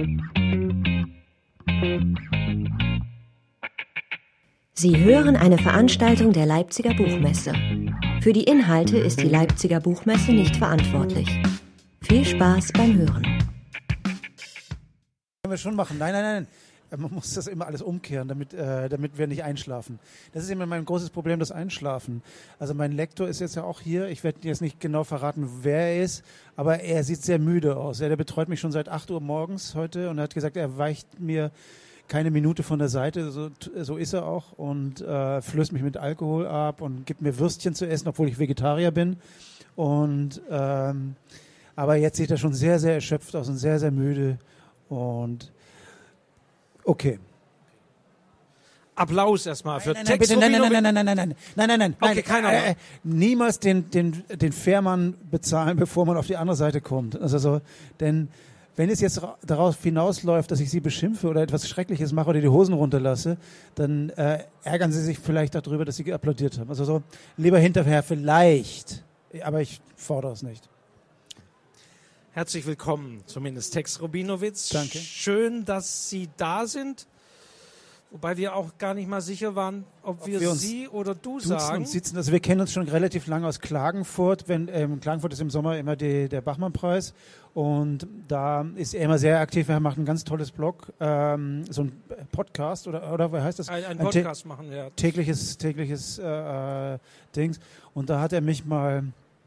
Sie hören eine Veranstaltung der Leipziger Buchmesse. Für die Inhalte ist die Leipziger Buchmesse nicht verantwortlich. Viel Spaß beim Hören. Können wir schon machen. Nein. Man muss das immer alles umkehren, damit wir nicht einschlafen. Das ist immer mein großes Problem, das Einschlafen. Also mein Lektor ist jetzt ja auch hier. Ich werde jetzt nicht genau verraten, wer er ist, aber er sieht sehr müde aus. Der betreut mich schon seit 8 Uhr morgens heute und hat gesagt, er weicht mir keine Minute von der Seite, so ist er auch, und flößt mich mit Alkohol ab und gibt mir Würstchen zu essen, obwohl ich Vegetarier bin. Und aber jetzt sieht er schon sehr, sehr erschöpft aus und sehr, sehr müde. Und okay. Applaus erstmal für Tex Nein. Okay, keiner. Niemals den Fährmann bezahlen, bevor man auf die andere Seite kommt. Also so, denn wenn es jetzt darauf hinausläuft, dass ich Sie beschimpfe oder etwas Schreckliches mache oder die Hosen runterlasse, dann ärgern Sie sich vielleicht darüber, dass Sie applaudiert haben. Also so, lieber hinterher vielleicht, aber ich fordere es nicht. Herzlich willkommen, zumindest Tex Rubinowitz. Danke. Schön, dass Sie da sind. Wobei wir auch gar nicht mal sicher waren, ob wir Sie oder du sagen. Und sitzen. Also wir kennen uns schon relativ lange aus Klagenfurt. Klagenfurt ist im Sommer immer der Bachmann-Preis. Und da ist er immer sehr aktiv. Er macht ein ganz tolles Blog, so ein Podcast oder wie heißt das? Ein Podcast machen, ja. Tägliches Dings. Und da hat er mich mal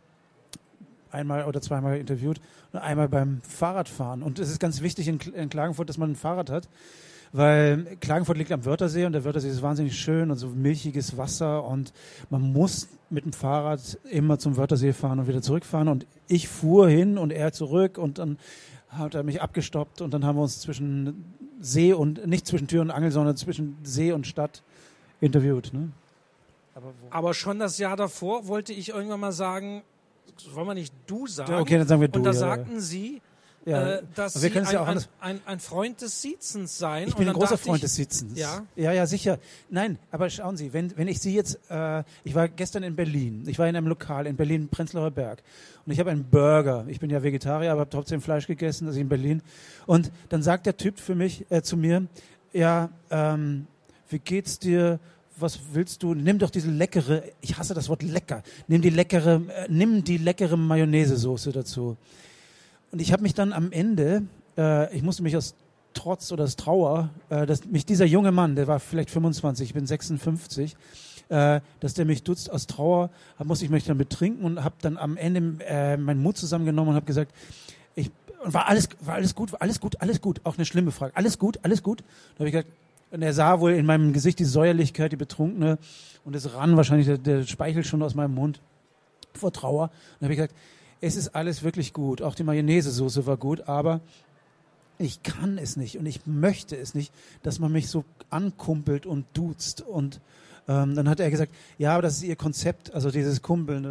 einmal oder zweimal interviewt und einmal beim Fahrradfahren. Und es ist ganz wichtig in Klagenfurt, dass man ein Fahrrad hat. Weil Klagenfurt liegt am Wörthersee und der Wörthersee ist wahnsinnig schön und so milchiges Wasser und man muss mit dem Fahrrad immer zum Wörthersee fahren und wieder zurückfahren und ich fuhr hin und er zurück und dann hat er mich abgestoppt und dann haben wir uns zwischen See und, nicht zwischen Tür und Angel, sondern zwischen See und Stadt interviewt. Ne? Aber schon das Jahr davor wollte ich irgendwann mal sagen, wollen wir nicht du sagen? Ja, okay, dann sagen wir du. Und da sagten Sie, dass Sie ein Freund des Sitzens seien. Ich bin ein großer Freund des Sitzens. Ja? Ja, sicher. Nein, aber schauen Sie, wenn ich Sie jetzt, ich war gestern in Berlin, ich war in einem Lokal in Berlin, Prenzlauer Berg und ich habe einen Burger, ich bin ja Vegetarier, aber habe trotzdem Fleisch gegessen, also in Berlin, und dann sagt der Typ zu mir, ja, wie geht's dir, was willst du, nimm doch diese leckere, ich hasse das Wort lecker, nimm die leckere Mayonnaise-Soße dazu. Und ich habe mich dann am Ende, ich musste mich aus Trotz oder aus Trauer, dass mich dieser junge Mann, der war vielleicht 25, ich bin 56, dass der mich duzt aus Trauer, musste ich mich dann betrinken und habe dann am Ende meinen Mut zusammengenommen und habe gesagt, war alles gut, auch eine schlimme Frage, alles gut. Da habe ich gesagt, und er sah wohl in meinem Gesicht die Säuerlichkeit, die Betrunkene, und es rann wahrscheinlich der Speichel schon aus meinem Mund vor Trauer. Und dann habe ich gesagt, es ist alles wirklich gut, auch die Mayonnaise-Soße war gut, aber ich kann es nicht und ich möchte es nicht, dass man mich so ankumpelt und duzt. Und dann hat er gesagt, ja, aber das ist ihr Konzept, also dieses Kumpeln,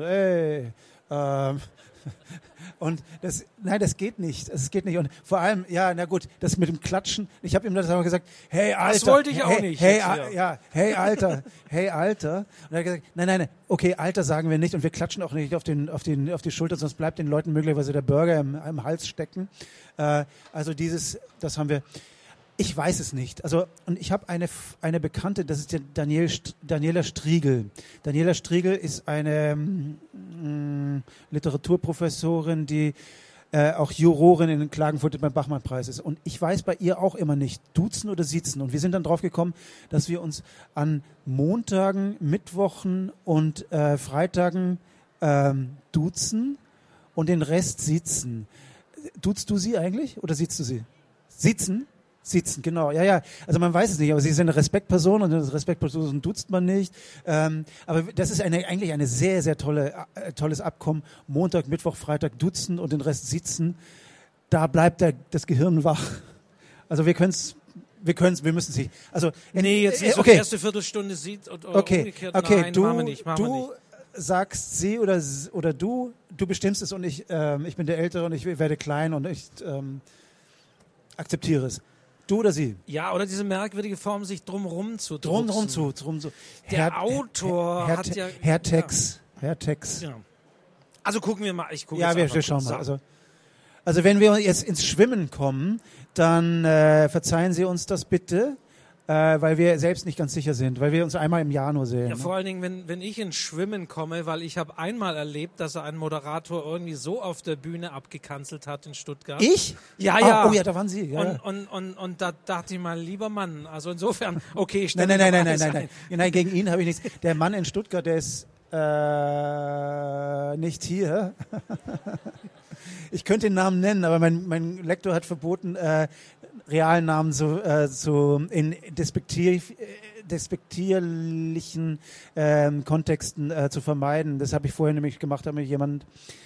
und das geht nicht. Es geht nicht. Und vor allem, ja, na gut, das mit dem Klatschen. Ich habe ihm das auch gesagt, hey, Alter. Das wollte ich auch nicht. Hey, Alter. Und er hat gesagt, nein, okay, Alter sagen wir nicht und wir klatschen auch nicht auf die Schulter, sonst bleibt den Leuten möglicherweise der Burger im Hals stecken. Also das haben wir. Ich weiß es nicht. Also, und ich habe eine Bekannte, das ist Daniela Striegel. Daniela Striegel ist eine Literaturprofessorin, die auch Jurorin in Klagenfurt beim Bachmann-Preis ist. Und ich weiß bei ihr auch immer nicht, duzen oder sitzen. Und wir sind dann drauf gekommen, dass wir uns an Montagen, Mittwochen und Freitagen duzen und den Rest sitzen. Duzt du sie eigentlich oder sitzt du sie? Sitzen, genau. Ja. Also man weiß es nicht, aber sie ist eine Respektperson und eine Respektperson duzt man nicht. Aber das ist eigentlich eine sehr, sehr tolles Abkommen. Montag, Mittwoch, Freitag duzen und den Rest sitzen. Da bleibt das Gehirn wach. Also wir müssen sie. Also nee, jetzt nicht so die erste Viertelstunde sieht oder umgekehrt. Okay, nein, machen wir nicht. Sagst sie oder du bestimmst es und ich bin der Ältere und ich werde klein und ich akzeptiere es. Du oder sie? Ja, oder diese merkwürdige Form, sich drumherum zu drumherum zu. Der Autor hat ja... Herr Tex. Ja. Also gucken wir mal. Wir schauen mal. Also Also wenn wir jetzt ins Schwimmen kommen, dann verzeihen Sie uns das bitte, weil wir selbst nicht ganz sicher sind, weil wir uns einmal im Jahr nur sehen. Ja, vor allen Dingen, wenn ich ins Schwimmen komme, weil ich habe einmal erlebt, dass er einen Moderator irgendwie so auf der Bühne abgekanzelt hat in Stuttgart. Ich? Ja, ja. Oh ja, da waren Sie. Ja. Und da dachte ich mal, lieber Mann, also insofern, okay, ich stelle Nein, gegen ihn habe ich nichts. Der Mann in Stuttgart, der ist nicht hier. Ich könnte den Namen nennen, aber mein Lektor hat verboten, realen Namen in despektierlichen Kontexten zu vermeiden. Das habe ich vorher nämlich gemacht, da mir jemand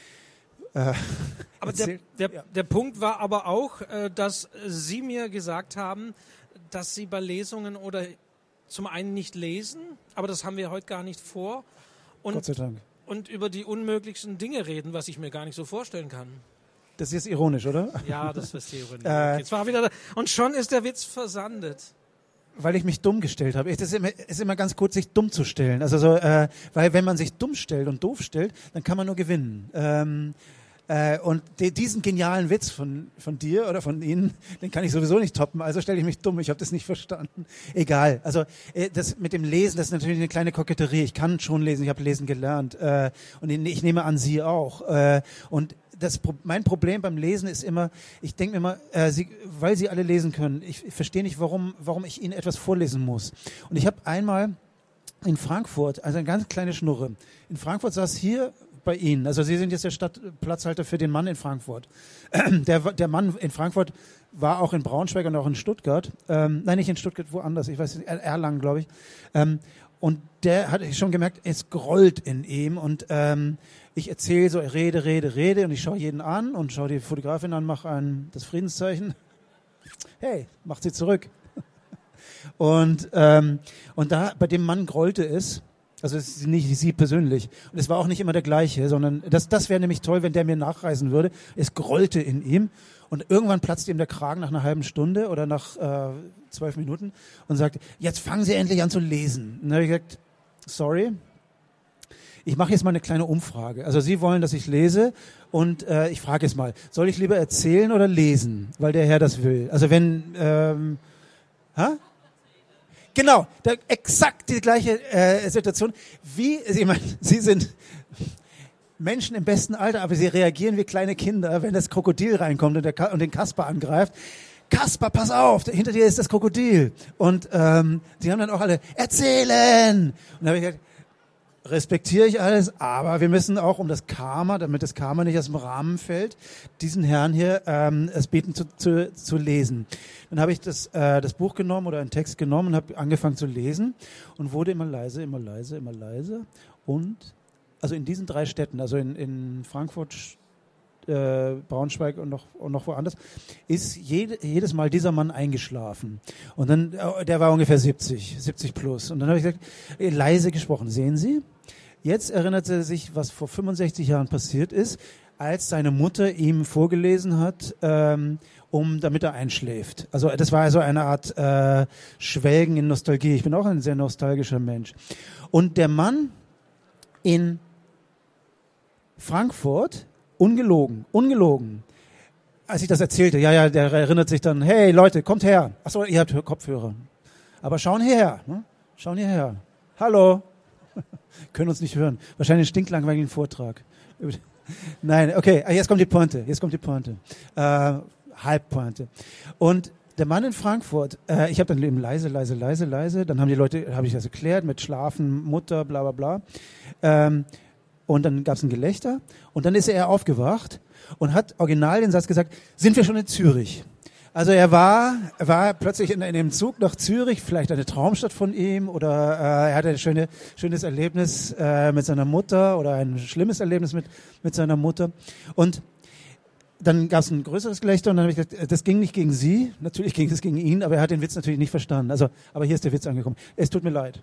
aber der Punkt war aber auch, dass Sie mir gesagt haben, dass Sie bei Lesungen oder zum einen nicht lesen, aber das haben wir heute gar nicht vor. Und, Gott sei Dank. Und über die unmöglichsten Dinge reden, was ich mir gar nicht so vorstellen kann. Das ist jetzt ironisch, oder? Ja, das ist ironisch. Jetzt war wieder und schon ist der Witz versandet. Weil ich mich dumm gestellt habe. Es ist immer ganz gut, sich dumm zu stellen. Also weil wenn man sich dumm stellt und doof stellt, dann kann man nur gewinnen. Und diesen genialen Witz von dir oder von Ihnen, den kann ich sowieso nicht toppen, also stelle ich mich dumm, ich habe das nicht verstanden. Egal, also das mit dem Lesen, das ist natürlich eine kleine Koketterie. Ich kann schon lesen, ich habe lesen gelernt und ich nehme an, Sie auch. Und mein Problem beim Lesen ist immer, ich denke mir immer, weil Sie alle lesen können, ich verstehe nicht, warum ich Ihnen etwas vorlesen muss. Und ich habe einmal in Frankfurt, also eine ganz kleine Schnurre, in Frankfurt saß hier bei Ihnen, also Sie sind jetzt der Stadtplatzhalter für den Mann in Frankfurt. Der Mann in Frankfurt war auch in Braunschweig und auch in Stuttgart. Nein, nicht in Stuttgart, woanders, ich weiß nicht, Erlangen, glaube ich. Und der hat schon gemerkt, es grollt in ihm und ich erzähle so, rede und ich schaue jeden an und schaue die Fotografin an, mache das Friedenszeichen. Hey, macht sie zurück. Und da bei dem Mann grollte es. Also es ist nicht Sie persönlich. Und es war auch nicht immer der gleiche, sondern das wäre nämlich toll, wenn der mir nachreisen würde. Es grollte in ihm und irgendwann platzte ihm der Kragen nach einer halben Stunde oder nach 12 Minuten und sagte, jetzt fangen Sie endlich an zu lesen. Und dann habe ich gesagt, sorry, ich mache jetzt mal eine kleine Umfrage. Also Sie wollen, dass ich lese und ich frage jetzt mal, soll ich lieber erzählen oder lesen? Weil der Herr das will. Also wenn, Genau, exakt die gleiche Situation. Ich meine, Sie sind Menschen im besten Alter, aber Sie reagieren wie kleine Kinder, wenn das Krokodil reinkommt und den Kasper angreift. Kasper, pass auf, hinter dir ist das Krokodil. Und die haben dann auch alle, erzählen! Und da habe ich gesagt, respektiere ich alles, aber wir müssen auch um das Karma, damit das Karma nicht aus dem Rahmen fällt, diesen Herrn hier es beten zu lesen. Dann habe ich das Buch genommen oder einen Text genommen und habe angefangen zu lesen und wurde immer leise. Und also in diesen 3 Städten, also in Frankfurt, Braunschweig und noch woanders, ist jedes Mal dieser Mann eingeschlafen. Und dann, der war ungefähr 70 plus. Und dann habe ich gesagt, leise gesprochen, sehen Sie? Jetzt erinnert er sich, was vor 65 Jahren passiert ist, als seine Mutter ihm vorgelesen hat, damit er einschläft. Also das war so eine Art Schwelgen in Nostalgie. Ich bin auch ein sehr nostalgischer Mensch. Und der Mann in Frankfurt, ungelogen, als ich das erzählte, der erinnert sich dann, hey Leute, kommt her. Achso, ihr habt Kopfhörer. Aber schauen hierher, ne? Schauen hierher. Hallo. Können uns nicht hören. Wahrscheinlich ein stinklangweiligen Vortrag. Nein, okay, jetzt kommt die Pointe. Halbpointe. Und der Mann in Frankfurt, ich habe dann eben leise, dann haben die Leute, habe ich das erklärt, mit Schlafen, Mutter, bla bla bla. Und dann gab es ein Gelächter und dann ist er aufgewacht und hat original den Satz gesagt, sind wir schon in Zürich? Also er war plötzlich in dem Zug nach Zürich, vielleicht eine Traumstadt von ihm oder er hatte ein schönes Erlebnis mit seiner Mutter oder ein schlimmes Erlebnis mit seiner Mutter. Und dann gab es ein größeres Gelächter und dann habe ich gesagt, das ging nicht gegen Sie, natürlich ging es gegen ihn, aber er hat den Witz natürlich nicht verstanden. Also, aber hier ist der Witz angekommen. Es tut mir leid.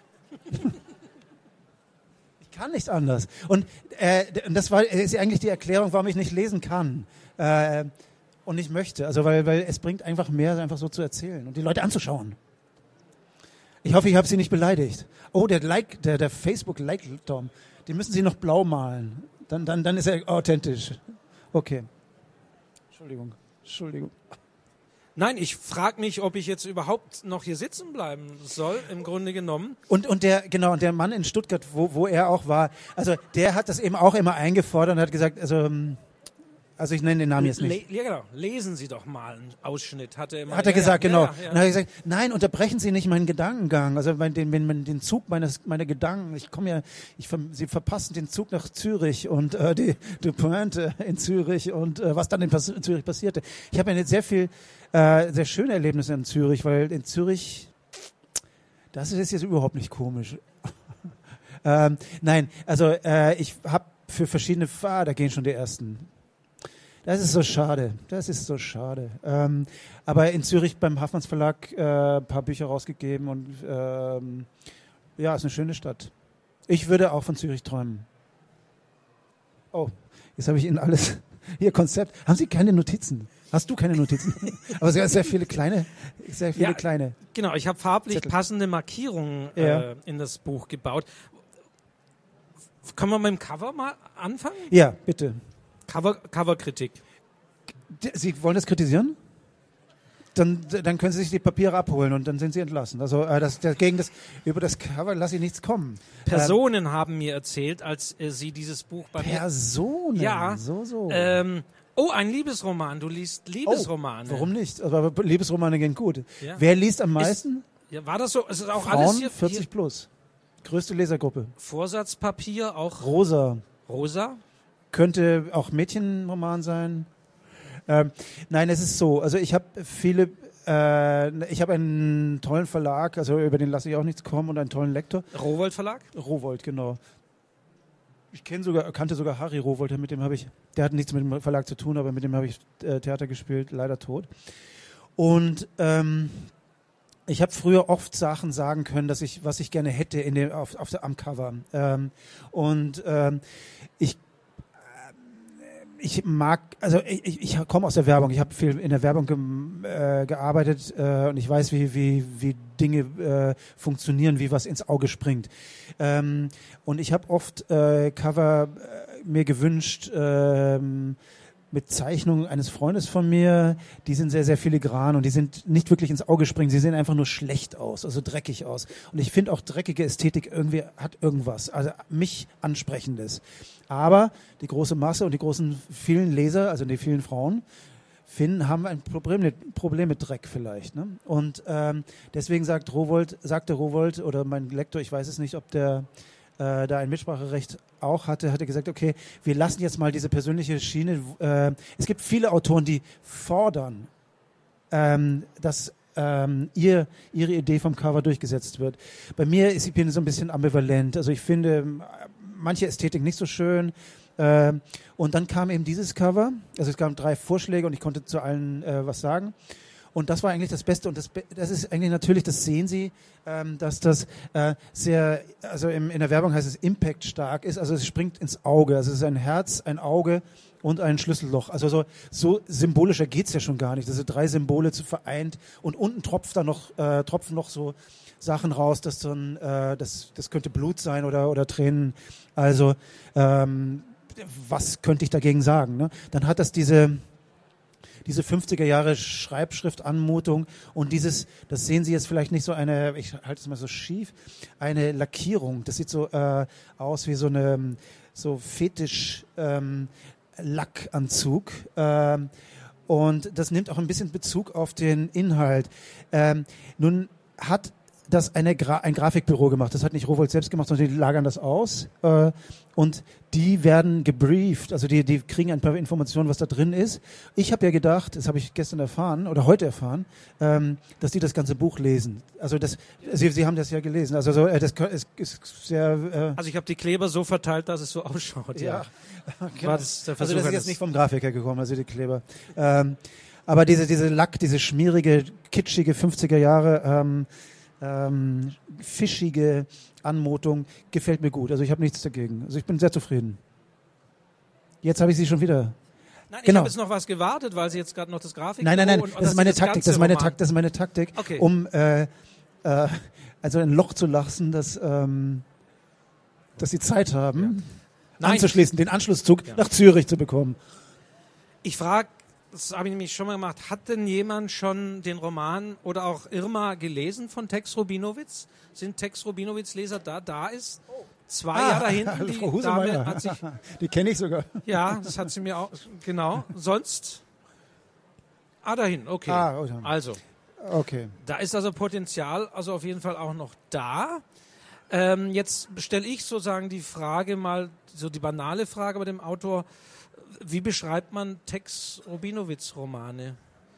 Ich kann nicht anders. Und das ist eigentlich die Erklärung, warum ich nicht lesen kann. Und nicht möchte. Also weil es bringt einfach mehr, einfach so zu erzählen und die Leute anzuschauen. Ich hoffe, ich habe Sie nicht beleidigt. Oh, der Facebook-Like-Tom, den müssen Sie noch blau malen. Dann ist er authentisch. Okay. Entschuldigung. Nein, ich frage mich, ob ich jetzt überhaupt noch hier sitzen bleiben soll, im Grunde genommen. Und der Mann in Stuttgart, wo er auch war, also der hat das eben auch immer eingefordert und hat gesagt, also ich nenne den Namen jetzt nicht. Ja, genau. Lesen Sie doch mal einen Ausschnitt, hat er immer. Hat er gesagt, genau. Ja. Und dann hat er gesagt, nein, unterbrechen Sie nicht meinen Gedankengang, also den Zug meiner Gedanken. Sie verpassen den Zug nach Zürich und die Pointe in Zürich und was dann in Zürich passierte. Ich habe ja sehr viel, sehr schöne Erlebnisse in Zürich, weil in Zürich, das ist jetzt überhaupt nicht komisch. Nein, also ich habe für verschiedene da gehen schon die ersten. Das ist so schade. Aber in Zürich beim Hafmanns Verlag ein paar Bücher rausgegeben und ja, ist eine schöne Stadt. Ich würde auch von Zürich träumen. Oh, jetzt habe ich Ihnen alles. Hier, Konzept. Haben Sie keine Notizen? Hast du keine Notizen? Aber sehr viele kleine. Kleine. Genau, ich habe farblich Zettel. Passende Markierungen in das Buch gebaut. Können wir mit dem Cover mal anfangen? Ja, bitte. Coverkritik. Sie wollen das kritisieren? Dann können Sie sich die Papiere abholen und dann sind Sie entlassen. Also über das Cover lasse ich nichts kommen. Personen haben mir erzählt, als sie dieses Buch bei mir... Personen? Ja. So. Ein Liebesroman. Du liest Liebesromane. Warum nicht? Aber Liebesromane gehen gut. Ja. Wer liest am meisten? War das so? Es ist auch Frauen, alles hier 40 plus. Größte Lesergruppe. Vorsatzpapier, auch Rosa. Könnte auch Mädchenroman sein. Nein, es ist so. Also ich habe einen tollen Verlag, also über den lasse ich auch nichts kommen und einen tollen Lektor. Rowohlt Verlag? Rowohlt, genau. Ich kannte sogar Harry Rowohlt, der hat nichts mit dem Verlag zu tun, aber mit dem habe ich Theater gespielt, leider tot. Und ich habe früher oft Sachen sagen können, was ich gerne hätte am Cover. Ich mag, also ich komme aus der Werbung, ich habe viel in der Werbung gearbeitet und ich weiß, wie Dinge funktionieren, wie was ins Auge springt. Und ich habe oft Cover mir gewünscht mit Zeichnungen eines Freundes von mir, die sind sehr, sehr filigran und die sind nicht wirklich ins Auge springen, sie sehen einfach nur schlecht aus, also dreckig aus. Und ich finde auch dreckige Ästhetik irgendwie hat irgendwas, also mich Ansprechendes. Aber die große Masse und die vielen Leser, also die vielen Frauen, haben ein Problem mit Dreck vielleicht. Ne? Und deswegen sagte Rowohlt oder mein Lektor, ich weiß es nicht, ob der da ein Mitspracherecht auch hat er gesagt, okay, wir lassen jetzt mal diese persönliche Schiene. Es gibt viele Autoren, die fordern, dass ihre Idee vom Cover durchgesetzt wird. Bei mir ich bin so ein bisschen ambivalent. Also ich finde manche Ästhetik nicht so schön. Und dann kam eben dieses Cover. Also es gab 3 Vorschläge und ich konnte zu allen was sagen. Und das war eigentlich das Beste. Und das ist eigentlich natürlich, das sehen Sie, dass das sehr, also in der Werbung heißt es Impact stark ist. Also es springt ins Auge. Also es ist ein Herz, ein Auge und ein Schlüsselloch. Also so symbolischer geht's ja schon gar nicht. Das sind 3 Symbole vereint und unten tropfen noch so Sachen raus, das könnte Blut sein oder Tränen. Also was könnte ich dagegen sagen? Ne? Dann hat das diese 50er Jahre Schreibschriftanmutung und das sehen Sie jetzt vielleicht nicht so ich halte es mal so schief, eine Lackierung. Das sieht so aus wie so eine Fetisch Lackanzug. Und das nimmt auch ein bisschen Bezug auf den Inhalt. Nun hat das ein Grafikbüro gemacht. Das hat nicht Rowohlt selbst gemacht, sondern die lagern das aus. Und die werden gebrieft. Also die kriegen ein paar Informationen, was da drin ist. Ich habe ja gedacht, das habe ich gestern erfahren oder heute erfahren, dass die das ganze Buch lesen. Also Sie haben das ja gelesen. Also das ist sehr... Also ich habe die Kleber so verteilt, dass es so ausschaut. Ja. Genau. Das ist jetzt nicht vom Grafiker gekommen, also die Kleber. Aber diese Lack, diese schmierige, kitschige 50er Jahre... fischige Anmutung gefällt mir gut. Also ich habe nichts dagegen. Also ich bin sehr zufrieden. Jetzt habe ich Sie schon wieder. Nein, genau. Ich habe jetzt noch was gewartet, weil Sie jetzt gerade noch das Grafik... Nein, das ist meine Taktik. Das ist meine Taktik, okay. Um also ein Loch zu lassen, dass Sie Zeit haben, anzuschließen, den Anschlusszug nach Zürich zu bekommen. Ich frage das habe ich nämlich schon mal gemacht, hat denn jemand schon den Roman oder auch Irma gelesen von Tex Rubinowitz? Sind Tex Rubinowitz-Leser da? Da ist 2 Jahre da hinten. Die Frau Dame Husemeyer. hat sich, Die kenne ich sogar. ja, das hat sie mir auch, genau. Sonst? Dahin, okay. Also, Okay. da ist also Potenzial, also auf jeden Fall auch noch da. Jetzt stelle ich sozusagen die Frage mal, so die banale Frage bei dem Autor, wie beschreibt man Tex Rubinowitz-Romane?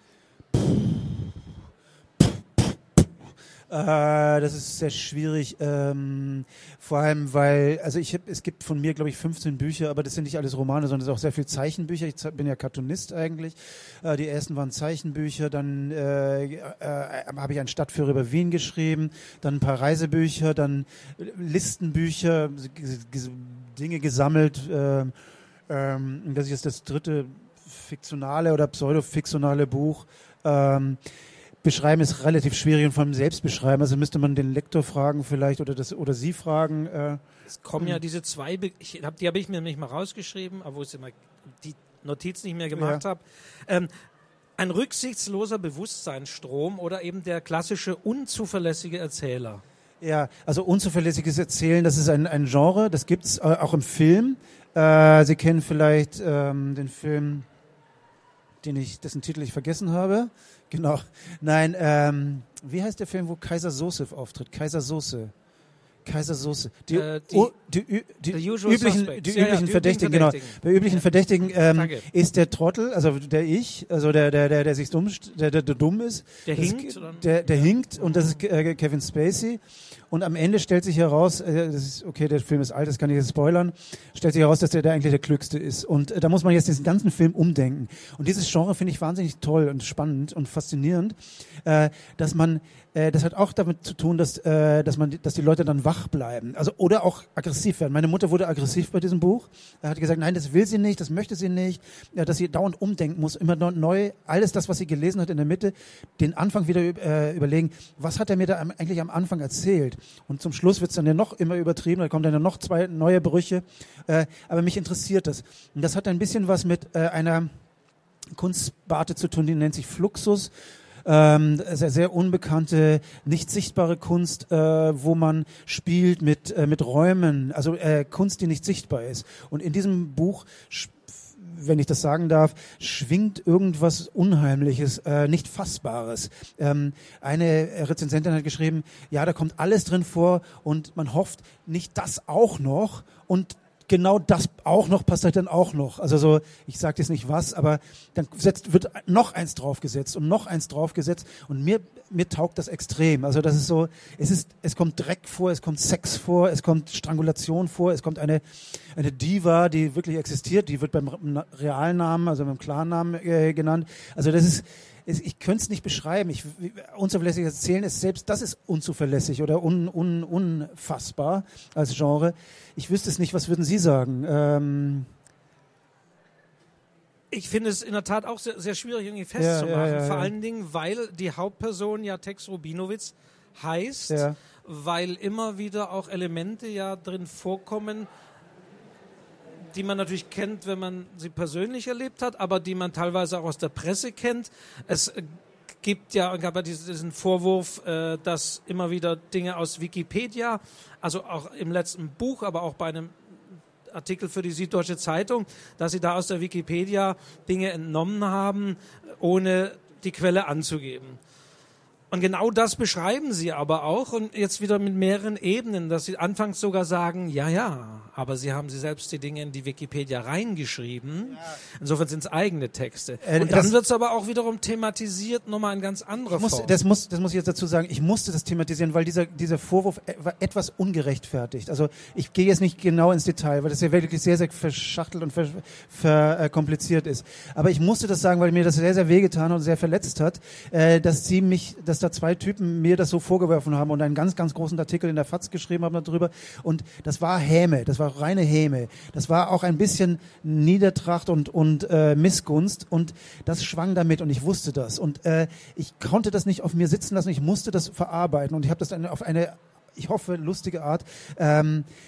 Das ist sehr schwierig, vor allem weil, also es gibt von mir, glaube ich, 15 Bücher, aber das sind nicht alles Romane, sondern es sind auch sehr viele Zeichenbücher. Ich bin ja Cartoonist eigentlich. Die ersten waren Zeichenbücher, dann habe ich einen Stadtführer über Wien geschrieben, dann ein paar Reisebücher, dann Listenbücher, Dinge gesammelt. Das ist jetzt das 3. fiktionale oder pseudofiktionale Buch. Beschreiben ist relativ schwierig und vor allem selbst beschreiben. Also müsste man den Lektor fragen vielleicht oder Sie fragen. Es kommen ja diese 2, die habe ich mir nicht mal rausgeschrieben, aber wo ich immer die Notiz nicht mehr gemacht habe. Ein rücksichtsloser Bewusstseinsstrom oder eben der klassische unzuverlässige Erzähler. Ja, also unzuverlässiges Erzählen, das ist ein Genre, das gibt's auch im Film. Sie kennen vielleicht den Film, dessen Titel ich vergessen habe. Genau. Nein, wie heißt der Film, wo Kaiser Sosef auftritt? Kaiser Soße. Die üblichen Verdächtigen, genau. Bei üblichen Verdächtigen ist der Trottel, also der sich dumm ist. Der hinkt? Der hinkt und das ist Kevin Spacey. Und am Ende stellt sich heraus, der Film ist alt, das kann ich jetzt spoilern, stellt sich heraus, dass der eigentlich der Klügste ist. Und da muss man jetzt diesen ganzen Film umdenken. Und dieses Genre finde ich wahnsinnig toll und spannend und faszinierend, dass man das hat auch damit zu tun, dass die Leute dann wach bleiben, also oder auch aggressiv werden. Meine Mutter wurde aggressiv bei diesem Buch. Er hat gesagt, nein, das will sie nicht, das möchte sie nicht, dass sie dauernd umdenken muss, immer neu, alles das, was sie gelesen hat in der Mitte, den Anfang wieder überlegen, was hat er mir da eigentlich am Anfang erzählt? Und zum Schluss wird es dann ja noch immer übertrieben, da kommen dann ja noch 2 neue Brüche. Aber mich interessiert das. Und das hat ein bisschen was mit einer Kunstsparte zu tun, die nennt sich Fluxus. Sehr, sehr unbekannte, nicht sichtbare Kunst, wo man spielt mit Räumen, also Kunst, die nicht sichtbar ist. Und in diesem Buch, wenn ich das sagen darf, schwingt irgendwas Unheimliches, nicht Fassbares. Eine Rezensentin hat geschrieben, ja, da kommt alles drin vor und man hofft, nicht das auch noch und genau das auch noch passiert dann auch noch. Also so, ich sage jetzt nicht was, aber dann wird noch eins draufgesetzt und noch eins draufgesetzt und mir taugt das extrem. Also das ist so, es kommt Dreck vor, es kommt Sex vor, es kommt Strangulation vor, es kommt eine Diva, die wirklich existiert, die wird beim realen Namen, also beim Klarnamen genannt. Also das ist, ich könnte es nicht beschreiben. Unzuverlässiges Erzählen ist selbst, das ist unzuverlässig oder unfassbar als Genre. Ich wüsste es nicht, was würden Sie sagen? Ich finde es in der Tat auch sehr, sehr schwierig, irgendwie festzumachen. Vor allen Dingen, weil die Hauptperson ja Tex Rubinowitz heißt, weil immer wieder auch Elemente ja drin vorkommen, die man natürlich kennt, wenn man sie persönlich erlebt hat, aber die man teilweise auch aus der Presse kennt. Es gab ja diesen Vorwurf, dass immer wieder Dinge aus Wikipedia, also auch im letzten Buch, aber auch bei einem Artikel für die Süddeutsche Zeitung, dass sie da aus der Wikipedia Dinge entnommen haben, ohne die Quelle anzugeben. Und genau das beschreiben sie aber auch und jetzt wieder mit mehreren Ebenen, dass sie anfangs sogar sagen, ja, aber sie haben selbst die Dinge in die Wikipedia reingeschrieben. Ja. Insofern sind es eigene Texte. Und dann wird es aber auch wiederum thematisiert, nochmal in ganz anderer Form. Das muss ich jetzt dazu sagen, ich musste das thematisieren, weil dieser Vorwurf war etwas ungerechtfertigt. Also ich gehe jetzt nicht genau ins Detail, weil das ja wirklich sehr, sehr verschachtelt und verkompliziert ist. Aber ich musste das sagen, weil mir das sehr, sehr wehgetan und sehr verletzt hat, dass da 2 Typen mir das so vorgeworfen haben und einen ganz, ganz großen Artikel in der FAZ geschrieben haben darüber. Und das war Häme, das war reine Häme. Das war auch ein bisschen Niedertracht und Missgunst und das schwang damit und ich wusste das. Und ich konnte das nicht auf mir sitzen lassen, ich musste das verarbeiten und ich habe das dann auf eine, ich hoffe, lustige Art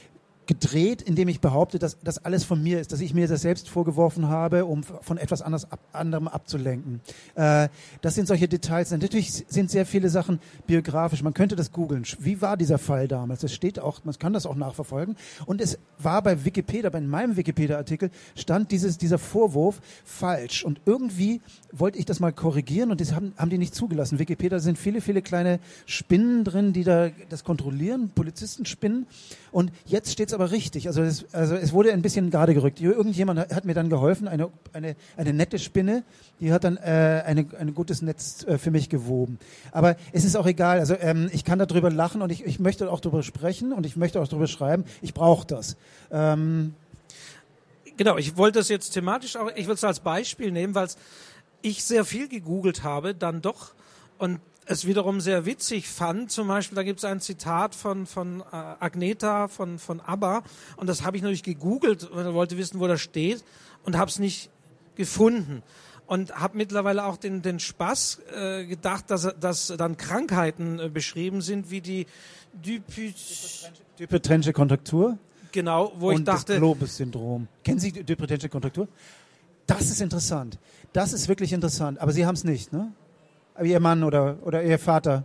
gedreht, indem ich behaupte, dass das alles von mir ist, dass ich mir das selbst vorgeworfen habe, um von etwas anderem abzulenken. Das sind solche Details. Natürlich sind sehr viele Sachen biografisch. Man könnte das googeln. Wie war dieser Fall damals? Das steht auch, man kann das auch nachverfolgen. Und es war bei Wikipedia, bei meinem Wikipedia-Artikel, stand dieser Vorwurf falsch. Und irgendwie wollte ich das mal korrigieren und das haben die nicht zugelassen. Wikipedia sind viele, viele kleine Spinnen drin, die da das kontrollieren, Polizistenspinnen. Und jetzt steht es aber richtig. Also es wurde ein bisschen gerade gerückt. Irgendjemand hat mir dann geholfen, eine nette Spinne, die hat dann ein gutes Netz für mich gewoben. Aber es ist auch egal. Also ich kann darüber lachen und ich möchte auch darüber sprechen und ich möchte auch darüber schreiben. Ich brauche das. Genau, ich wollte das jetzt thematisch auch, ich will es als Beispiel nehmen, weil ich sehr viel gegoogelt habe, dann doch, und es wiederum sehr witzig fand, zum Beispiel, da gibt es ein Zitat von Agneta von ABBA und das habe ich natürlich gegoogelt und wollte wissen, wo das steht und habe es nicht gefunden. Und habe mittlerweile auch den Spaß gedacht, dass dann Krankheiten beschrieben sind, wie die Dupuytren'sche Kontraktur. Genau, wo ich dachte... das Globus-Syndrom. Kennen Sie die Dupuytren'sche Kontraktur? Das ist interessant. Das ist wirklich interessant. Aber Sie haben es nicht, ne? Aber Ihr Mann oder Ihr Vater?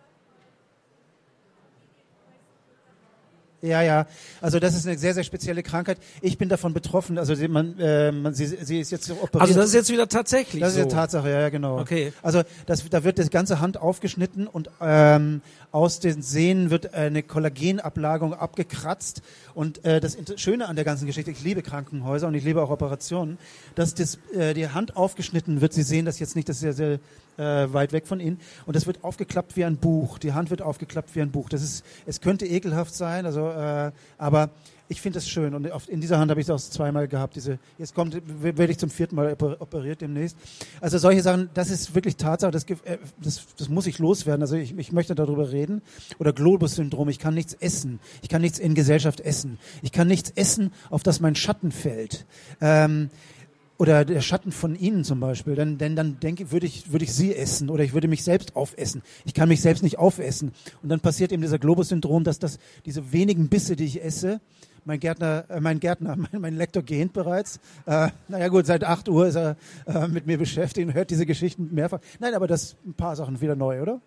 Ja. Also das ist eine sehr, sehr spezielle Krankheit. Ich bin davon betroffen. Also sie ist jetzt operiert. Also das ist jetzt wieder tatsächlich Das ist eine Tatsache, ja, genau. Okay. Also da wird die ganze Hand aufgeschnitten und aus den Sehnen wird eine Kollagenablagerung abgekratzt. Und das Schöne an der ganzen Geschichte, ich liebe Krankenhäuser und ich liebe auch Operationen, dass die Hand aufgeschnitten wird. Sie sehen das jetzt nicht, das ist sehr, sehr weit weg von Ihnen. Und das wird aufgeklappt wie ein Buch. Die Hand wird aufgeklappt wie ein Buch. Es könnte ekelhaft sein, aber ich finde es schön. Und in dieser Hand habe ich es auch zweimal gehabt. Jetzt werde ich zum 4. Mal operiert demnächst. Also solche Sachen, das ist wirklich Tatsache. Das muss ich loswerden. Also ich möchte darüber reden. Oder Globus-Syndrom. Ich kann nichts essen. Ich kann nichts in Gesellschaft essen. Ich kann nichts essen, auf das mein Schatten fällt. Oder der Schatten von Ihnen zum Beispiel, dann würde ich Sie essen oder ich würde mich selbst aufessen. Ich kann mich selbst nicht aufessen. Und dann passiert eben dieser Globus-Syndrom, dass diese wenigen Bisse, die ich esse, mein Lektor gähnt bereits. Naja gut, seit 8 Uhr ist er mit mir beschäftigt und hört diese Geschichten mehrfach. Nein, aber das ein paar Sachen wieder neu, oder?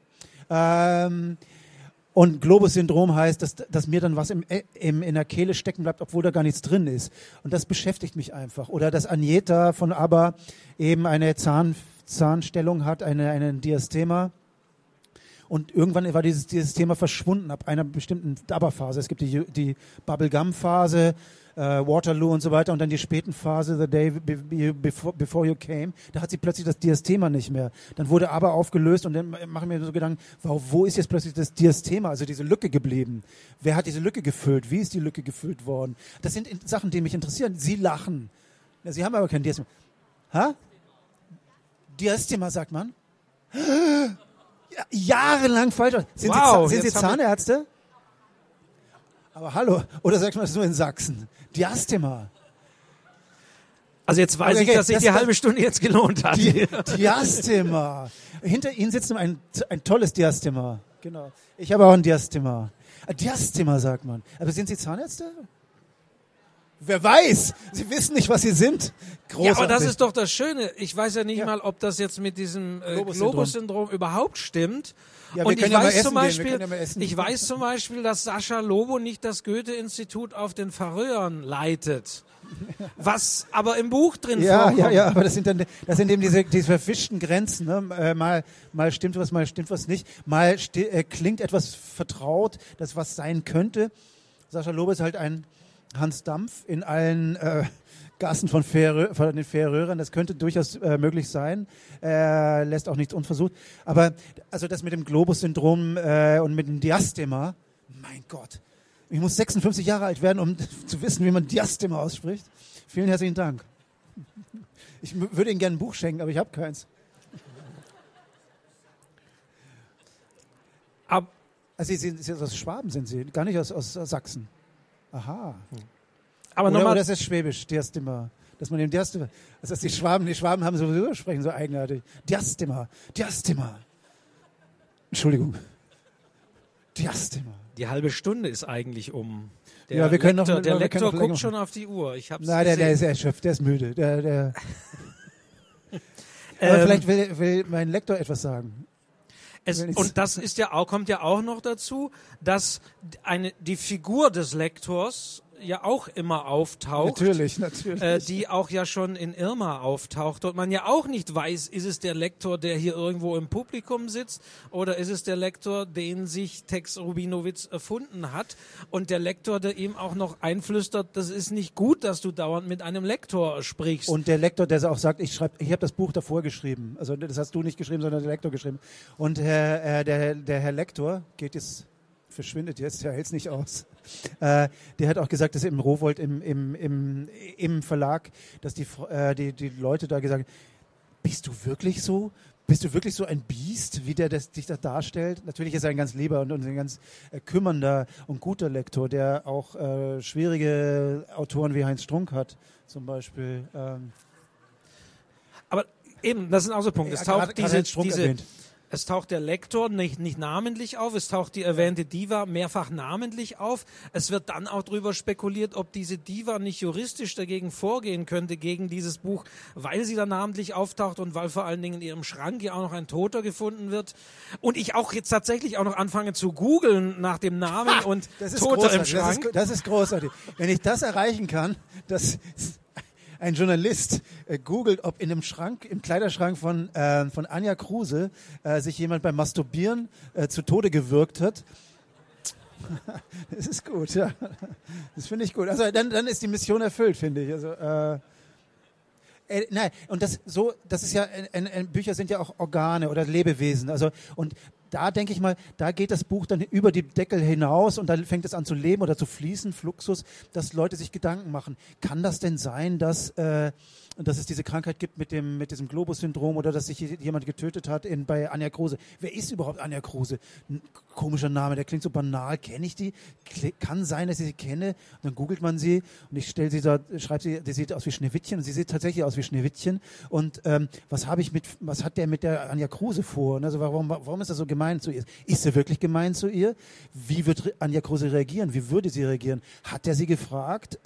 Und Globus-Syndrom heißt, dass mir dann was in der Kehle stecken bleibt, obwohl da gar nichts drin ist. Und das beschäftigt mich einfach. Oder dass Agneta von ABBA eben eine Zahnstellung hat, eine Diastema. Und irgendwann war dieses Thema verschwunden ab einer bestimmten ABBA-Phase. Es gibt die Bubblegum-Phase, Waterloo und so weiter und dann die späten Phase, The Day Before You Came, da hat sie plötzlich das Diastema nicht mehr. Dann wurde ABBA aufgelöst und dann mache ich mir so Gedanken, wo ist jetzt plötzlich das Diastema, also diese Lücke geblieben? Wer hat diese Lücke gefüllt? Wie ist die Lücke gefüllt worden? Das sind Sachen, die mich interessieren. Sie lachen. Ja, Sie haben aber kein Diastema. Diastema, sagt man? Ja, jahrelang falsch. Sind Sie Zahnärzte? Aber hallo, oder sagt man das nur in Sachsen? Diastema. Also jetzt weiß ich, dass sich die halbe Stunde jetzt gelohnt hat. Diastema. Hinter Ihnen sitzt ein tolles Diastema. Genau. Ich habe auch ein Diastema. Diastema sagt man. Aber sind Sie Zahnärzte? Wer weiß? Sie wissen nicht, was Sie sind. Großartig. Ja, aber das ist doch das Schöne. Ich weiß ja nicht mal, ob das jetzt mit diesem Globus-Syndrom überhaupt stimmt. Ja, und ich weiß zum Beispiel, dass Sascha Lobo nicht das Goethe-Institut auf den Färöern leitet. Was aber im Buch drin vorkommt. Ja, aber das sind eben diese verfischten Grenzen. Ne? Mal stimmt was nicht. Mal klingt etwas vertraut, das was sein könnte. Sascha Lobo ist halt ein Hans Dampf in allen Gassen von den Färöern. Das könnte durchaus möglich sein. Lässt auch nichts unversucht. Aber also das mit dem Globus-Syndrom und mit dem Diastema, mein Gott. Ich muss 56 Jahre alt werden, um zu wissen, wie man Diastema ausspricht. Vielen herzlichen Dank. Ich würde Ihnen gerne ein Buch schenken, aber ich habe keins. Also Sie sind aus Schwaben, sind Sie? Gar nicht aus Sachsen. Aha. Aber oder ist es Schwäbisch, Diastema? Dass man dem Diastema, also die Schwaben haben sowieso sprechen so eigenartig. Diastema. Entschuldigung. Die halbe Stunde ist eigentlich um. Ja, wir können der Lektor guckt schon auf die Uhr. Ich hab's Nein, der ist erschöpft, der ist müde. Aber vielleicht will mein Lektor etwas sagen. Und das ist kommt ja auch noch dazu, dass die Figur des Lektors ja auch immer auftaucht. Natürlich. Die auch ja schon in Irma auftaucht und man ja auch nicht weiß, ist es der Lektor, der hier irgendwo im Publikum sitzt oder ist es der Lektor, den sich Tex Rubinowitz erfunden hat und der Lektor, der ihm auch noch einflüstert, das ist nicht gut, dass du dauernd mit einem Lektor sprichst. Und der Lektor, der auch sagt, ich habe das Buch davor geschrieben. Also das hast du nicht geschrieben, sondern der Lektor geschrieben. Und der Herr Lektor verschwindet jetzt, der hält es nicht aus. Der hat auch gesagt, dass im Rowohlt im Verlag, dass die Leute da gesagt haben, bist du wirklich so? Bist du wirklich so ein Biest, wie der dich da darstellt? Natürlich ist er ein ganz lieber und ein ganz kümmernder und guter Lektor, der auch schwierige Autoren wie Heinz Strunk hat, zum Beispiel. Aber eben, das sind auch so Punkte. Es taucht Es taucht der Lektor nicht namentlich auf, es taucht die erwähnte Diva mehrfach namentlich auf. Es wird dann auch darüber spekuliert, ob diese Diva nicht juristisch dagegen vorgehen könnte, gegen dieses Buch, weil sie da namentlich auftaucht und weil vor allen Dingen in ihrem Schrank ja auch noch ein Toter gefunden wird. Und ich auch jetzt tatsächlich auch noch anfange zu googeln nach dem Namen und Toter im Schrank. Das ist großartig. Wenn ich das erreichen kann, dass ein Journalist googelt, ob in einem Schrank, im Kleiderschrank von Anja Kruse sich jemand beim Masturbieren zu Tode gewürgt hat. Das ist gut, ja. Das finde ich gut. Also dann ist die Mission erfüllt, finde ich. Also nein, und das ist ja, Bücher sind ja auch Organe oder Lebewesen. Also und da denke ich mal, da geht das Buch dann über die Deckel hinaus und dann fängt es an zu leben oder zu fließen, Fluxus, dass Leute sich Gedanken machen. Kann das denn sein, dass es diese Krankheit gibt mit diesem Globus-Syndrom oder dass sich jemand getötet hat bei Anja Kruse? Wer ist überhaupt Anja Kruse? Ein komischer Name, der klingt so banal. Kenne ich die? Kann sein, dass ich sie kenne. Und dann googelt man sie und ich schreibe sie, die sieht aus wie Schneewittchen und sie sieht tatsächlich aus wie Schneewittchen. Und was hat der mit der Anja Kruse vor? Also warum ist er so gemein zu ihr? Ist er wirklich gemein zu ihr? Wie wird Anja Kruse reagieren? Wie würde sie reagieren? Hat er sie gefragt?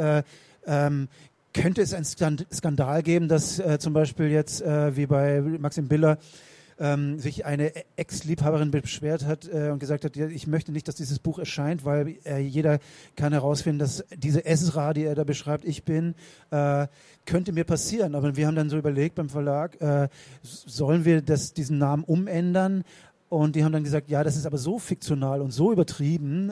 Könnte es einen Skandal geben, dass zum Beispiel jetzt wie bei Maxim Biller sich eine Ex-Liebhaberin beschwert hat und gesagt hat, ja, ich möchte nicht, dass dieses Buch erscheint, weil jeder kann herausfinden, dass diese Esra, die er da beschreibt, ich bin, könnte mir passieren. Aber wir haben dann so überlegt beim Verlag, sollen wir diesen Namen umändern? Und die haben dann gesagt, ja, das ist aber so fiktional und so übertrieben,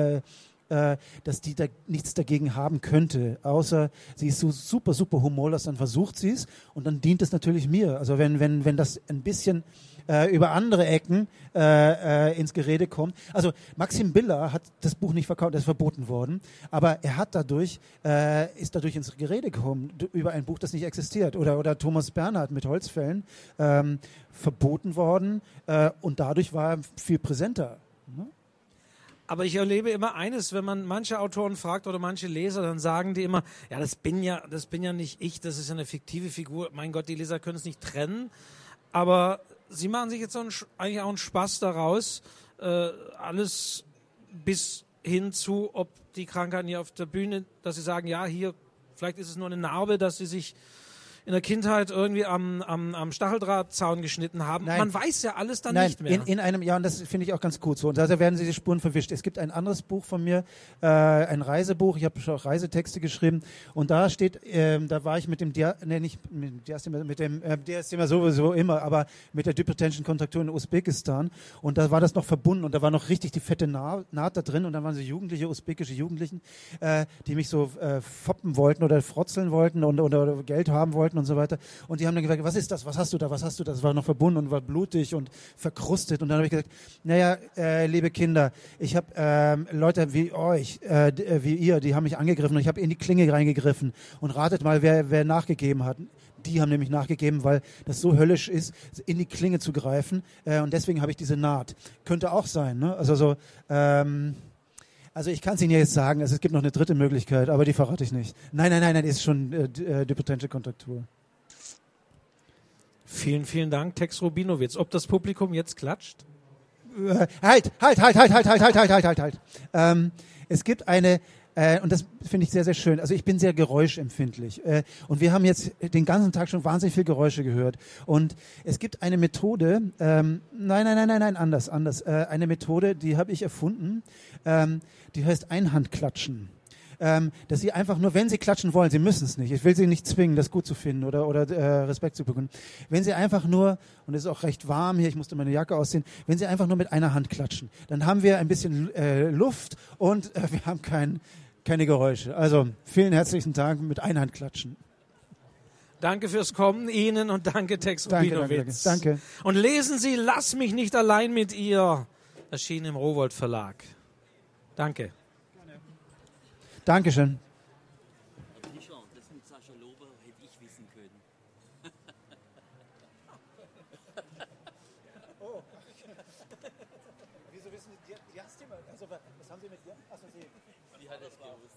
dass die da nichts dagegen haben könnte, außer sie ist so super, super humorlos, dann versucht sie es und dann dient es natürlich mir. Also wenn das ein bisschen über andere Ecken ins Gerede kommt. Also Maxim Biller hat das Buch nicht verkauft, das ist verboten worden, aber er hat ist dadurch ins Gerede gekommen, über ein Buch, das nicht existiert. Oder Thomas Bernhard mit Holzfällen, verboten worden und dadurch war er viel präsenter. Ne? Aber ich erlebe immer eines, wenn man manche Autoren fragt oder manche Leser, dann sagen die immer, ja, das bin ja nicht ich, das ist ja eine fiktive Figur. Mein Gott, die Leser können es nicht trennen. Aber sie machen sich jetzt eigentlich auch einen Spaß daraus, alles bis hin zu, ob die Krankheiten hier auf der Bühne, dass sie sagen, ja, hier, vielleicht ist es nur eine Narbe, dass sie sich in der Kindheit irgendwie am Stacheldrahtzaun geschnitten haben. Nein. Man weiß ja alles dann Nein, nicht mehr. in einem Jahr, und das finde ich auch ganz gut so. Und da werden die Spuren verwischt. Es gibt ein anderes Buch von mir, ein Reisebuch. Ich habe schon auch Reisetexte geschrieben. Und da steht, da war ich mit dem Diastema sowieso immer, aber mit der Hypertension-Kontraktur in Usbekistan. Und da war das noch verbunden und da war noch richtig die fette Naht da drin. Und dann waren so usbekische Jugendlichen, die mich so foppen wollten oder frotzeln wollten oder Geld haben wollten und so weiter. Und die haben dann gesagt, was ist das? Was hast du da? Was hast du da? Das war noch verbunden und war blutig und verkrustet. Und dann habe ich gesagt, naja, liebe Kinder, ich habe Leute wie euch, wie ihr, die haben mich angegriffen und ich habe in die Klinge reingegriffen. Und ratet mal, wer nachgegeben hat. Die haben nämlich nachgegeben, weil das so höllisch ist, in die Klinge zu greifen. Und deswegen habe ich diese Naht. Könnte auch sein, ne? Also ich kann es Ihnen jetzt sagen, es gibt noch eine dritte Möglichkeit, aber die verrate ich nicht. Nein, ist schon Hypertension-Kontraktur. Vielen, vielen Dank, Tex Rubinowitz. Ob das Publikum jetzt klatscht? Halt. Es gibt eine, und das finde ich sehr, sehr schön. Also ich bin sehr geräuschempfindlich. Und wir haben jetzt den ganzen Tag schon wahnsinnig viel Geräusche gehört. Und es gibt eine Methode, anders. Eine Methode, die habe ich erfunden, die heißt Einhandklatschen. Dass Sie einfach nur, wenn Sie klatschen wollen, Sie müssen es nicht, ich will Sie nicht zwingen, das gut zu finden oder Respekt zu bekommen. Wenn Sie einfach nur, und es ist auch recht warm hier, ich musste meine Jacke ausziehen, wenn Sie einfach nur mit einer Hand klatschen, dann haben wir ein bisschen Luft und wir haben keine Geräusche. Also vielen herzlichen Dank mit Einhand klatschen. Danke fürs Kommen Ihnen und danke Tex Rubinowitz. Danke. Und lesen Sie Lass mich nicht allein mit ihr, erschienen im Rowohlt Verlag. Danke. Dankeschön. Das mit Sascha Lober hätte ich wissen können. Oh. Wieso wissen Sie, die hast du mal, also was haben Sie mit dir? Achso, Sie. Wie hat er es gewusst?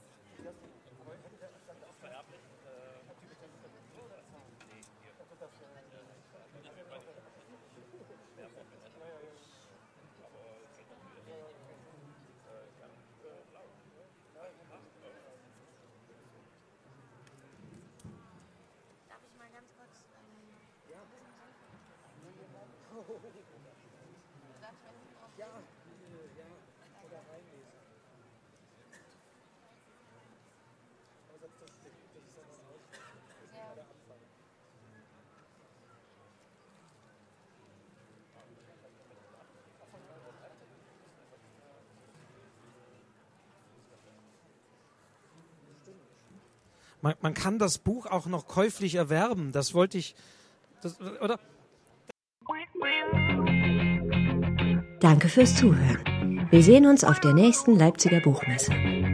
Man kann das Buch auch noch käuflich erwerben. Das wollte ich, oder? Danke fürs Zuhören. Wir sehen uns auf der nächsten Leipziger Buchmesse.